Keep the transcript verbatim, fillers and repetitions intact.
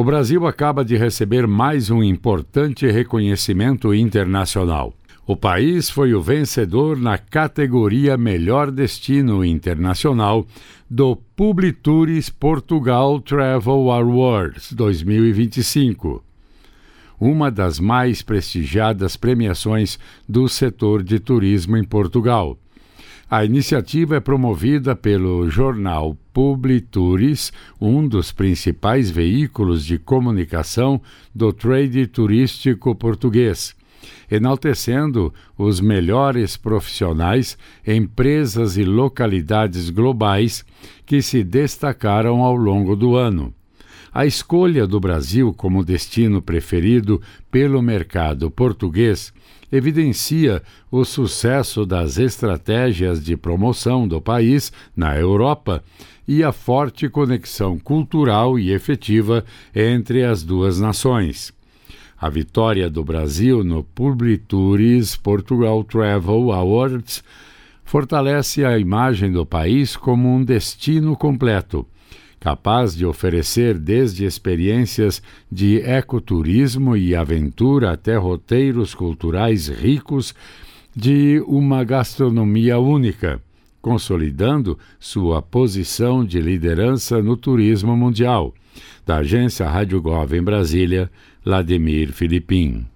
O Brasil acaba de receber mais um importante reconhecimento internacional. O país foi o vencedor na categoria Melhor Destino Internacional do Publitours Portugal Travel Awards dois mil e vinte e cinco, uma das mais prestigiadas premiações do setor de turismo em Portugal. A iniciativa é promovida pelo jornal Publitours, um dos principais veículos de comunicação do trade turístico português, enaltecendo os melhores profissionais, empresas e localidades globais que se destacaram ao longo do ano. A escolha do Brasil como destino preferido pelo mercado português evidencia o sucesso das estratégias de promoção do país na Europa e a forte conexão cultural e efetiva entre as duas nações. A vitória do Brasil no Publitours Portugal Travel Awards fortalece a imagem do país como um destino completo, capaz de oferecer desde experiências de ecoturismo e aventura até roteiros culturais ricos de uma gastronomia única, consolidando sua posição de liderança no turismo mundial. Da agência Rádio Gov em Brasília, Vladimir Filipim.